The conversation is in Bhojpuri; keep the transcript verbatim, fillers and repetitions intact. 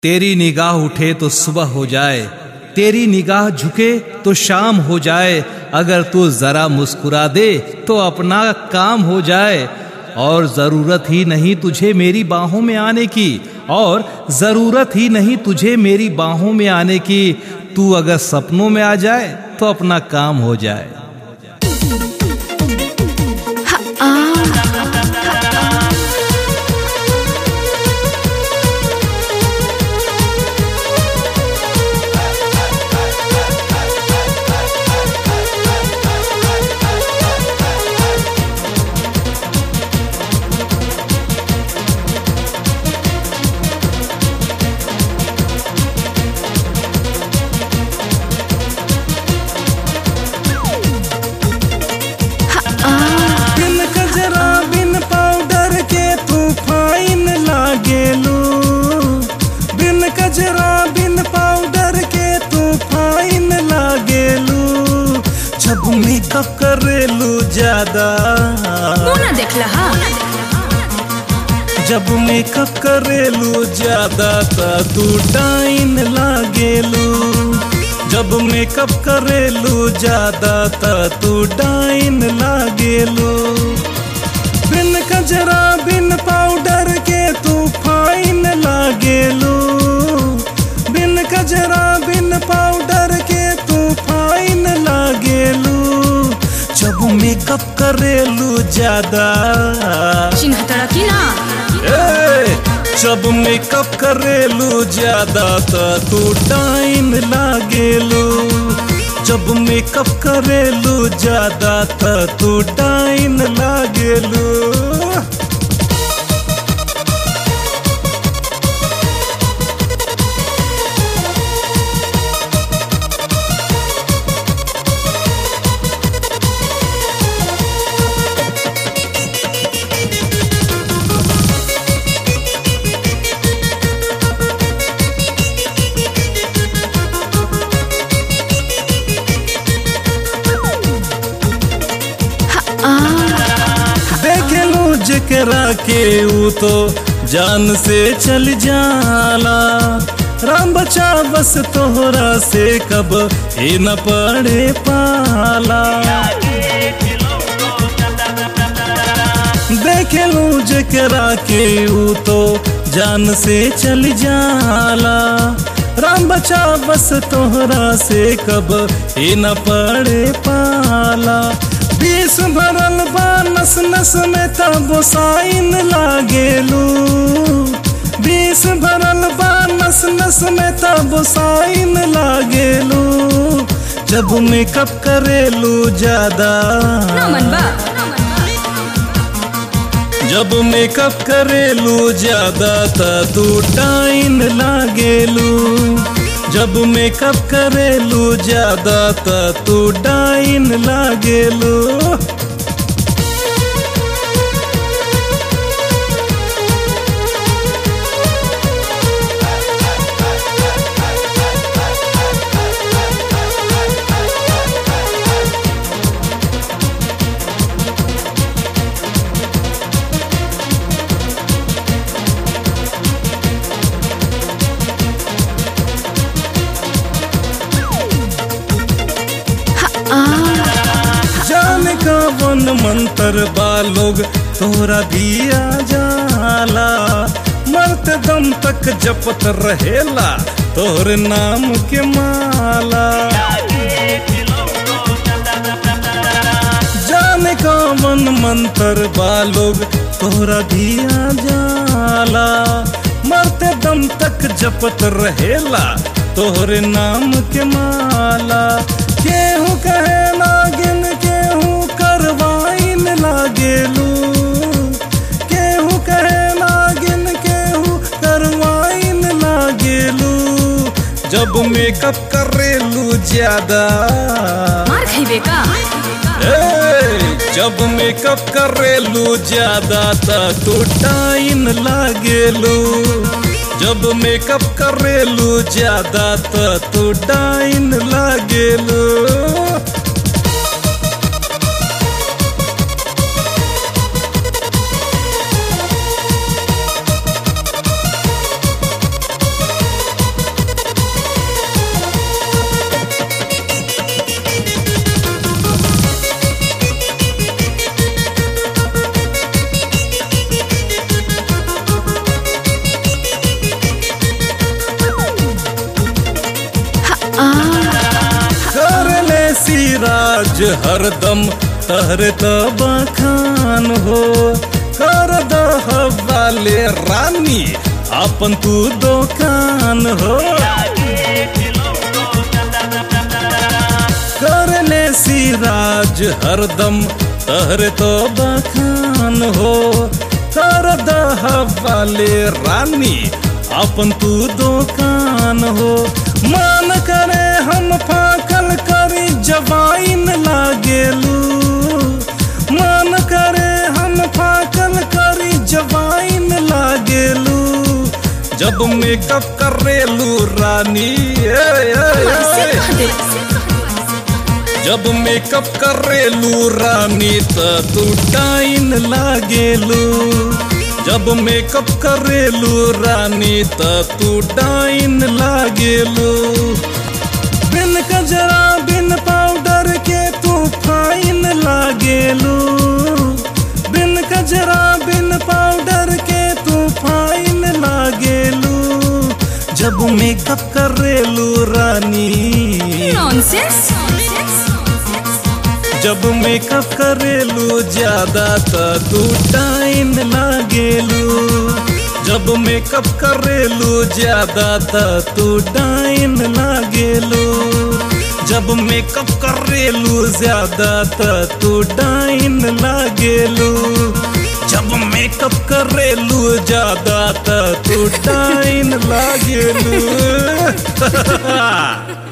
तेरी निगाह उठे तो सुबह हो जाए, तेरी निगाह झुके तो शाम हो जाए। अगर तू जरा मुस्कुरा दे तो अपना काम हो जाए। और जरूरत ही नहीं तुझे मेरी बाहों में आने की, और जरूरत ही नहीं तुझे मेरी बाहों में आने की। तू अगर सपनों में आ जाए तो अपना काम हो जाए। जब मेकअप करेलू ज्यादा मुना देखला हा जब मेकअप करेलू ज्यादा ता तू डाइन लागेलू। जब मेकअप करेलू ज्यादा ता तू डाइन लागेलू। बिन कजरा बिन पाउडर के तू फाइन लागेलू। बिन कजरा बिन पाउडर के तू फाइन लागेलू। जब मेकअप करेलू ज्यादा चिन्ह तड़की ना ए, जब मेकअप करेलू ज्यादा ता तू डाइन लागेलू। जब मेकअप करेलू ज्यादा ता तू डाइन लागेलू। देखेलू जकरा के ऊ तो जान से चल जाला। राम बचा बस तोहरा से कब ही न पड़े पाला। देखेलू जकरा के ऊ तो जान से चल जाला। राम बचा बस तोहरा से कब ही न पड़े पाला। बीस भरल बा नस नस में तब साइन लागेलू। बीस भरल बा नस नस में तब साइन लागेलू। जब मेकअप करेलू ज्यादा जब मेकअप करेलू ज्यादा ता तू डाइन लागेलू। जब मेकअप करेलू ज्यादा ता तू डाइन लागेलू। जाने का वन मंत्र बालोग तोरा भी आ जाला। मरते दम तक जपत रहेला तोहरे नाम के माला। जाने का वन मंत्र बालोग तोरा भी आ जाला। मरते दम तक जपत रहेला तोहरे नाम के माला। केहू कहे नागिन केहू करवाइन लागेलू। केहू कहे नागिन केहू करवाइन लागेलू। जब मेकअप करेलू ज्यादा मार खइबे का ए, जब मेकअप करेलू ज्यादा ता तू डाइन लागेलू। जब मेकअप करेलू ज्यादा ता तू डाइन लागेलू। सिराज हरदम तहरे तब खान हो कर दह वाले रानी अपन तू दुकान हो कर ले सिराज हरदम तहरे तब खान हो कर दह वाले रानी अपन तू दुकान हो मान करे हम फाकल करी जवाइन लागेलू मान करे हम फाकल करी जवाइन लागेलू जब मेकअप करेलू रानी ए, ए, ए। जब मेकअप करेलू रानी त तू टाइन लागेलू जब मेकअप करेलू रानी त तू डाइन लागेलू बिन कजरा बिन पाउडर के तू फाइन लागेलू बिन कजरा बिन पाउडर के तू फाइन लागेलू जब मेकअप करेलू रानी नॉनसेंस जब मेकअप करेलू ज्यादा त तू टाइन लागेलू जब मेकअप करेलू ज्यादा त तू टाइन लागेलू जब मेकअप करेलू ज्यादा त तू टाइन लागेलू जब मेकअप करेलू ज्यादा त तू टाइन लागेलू